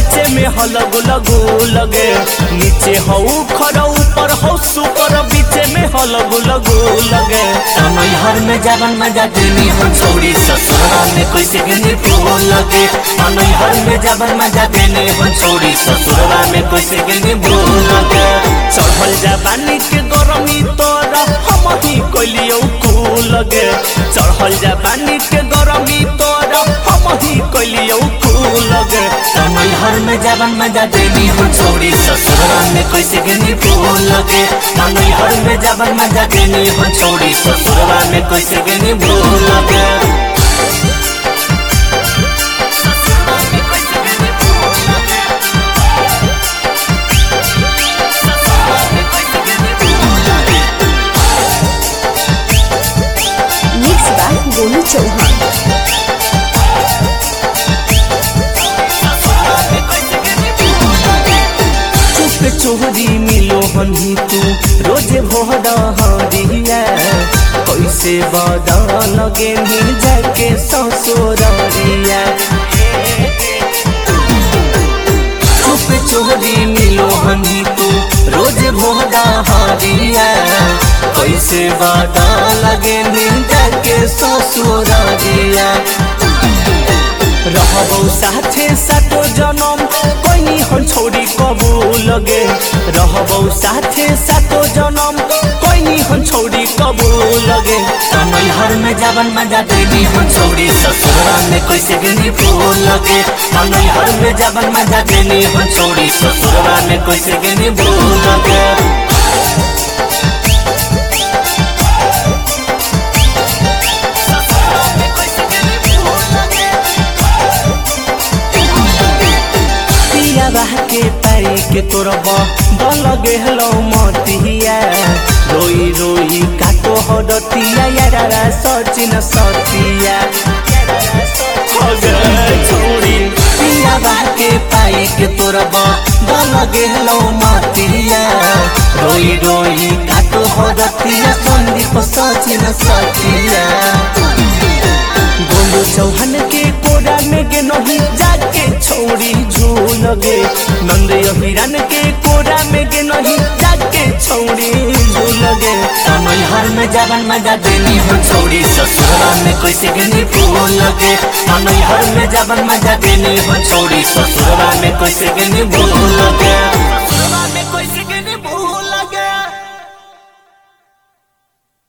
बीचे में हो लगो लगे नीचे हो खर ऊपर हो सुपर बीचे में हो लगो लगे नैहर में जावन मजा देनी हो छोड़ी ससुरवा में कैसे गनी फूल लगे नैहर में जावन मजा देनी हो छोड़ी ससुरवा में कैसे गनी फूल लगे चढ़ल जवानी के गरमी तोरा हम ही कोलियो कू लगे चढ़ल जवानी के गरमी तोरा हम ही कोलियो कू लगे नैहर में जावन मजा देनी हो छोड़ी ससुरवा में कैसे गनी फूल लगे नैहर में जावन मजा देनी हो छोड़ी ससुरवा में कैसे गनी फूल लगे गोलू चौहान चुप चोरी मिलो हनी तू रोजे भोरा हरिया कैसे बदा लगे मिल जाके ससुरिया चुप चोरी मिलो हनी तू रोजे भोरा हरिया कैसे बदा लगे मिल जाके ससुरिया रहबो साथे सातो जनम कोई हम छोड़ी कबू लगे रहबो साथे सातो जनम कोई हम छोड़ी कबू लगे नैहर में जावन मजा देनी हो छोड़ी ससुरवा में कैसे गनी फूल लगे नैहर में जावन मजा देनी हो छोड़ी ससुरवा में कैसे गनी फूल लगे के पाई के तोरब दल गेलो मतिया रोई रोई काटो हडतिया यारा सचिन सतिया छोड़ी पिया के पाई के तोरब दल गेलो मतिया रोई रोई काटो हडतिया संदीप सचिन सतिया गोलू चौहान के कोड़ा में गे नहीं जाके छोड़ी झूल गे नंद हिरन के कोड़ा में गे नहीं जाके छोड़ी झूल गे नैहर में जावन मजा देनी हो छोड़ी ससुरवा में कैसे गनी फूल लगे नैहर में जावन मजा देनी हो छोड़ी ससुरवा में कैसे गनी फूल लगे।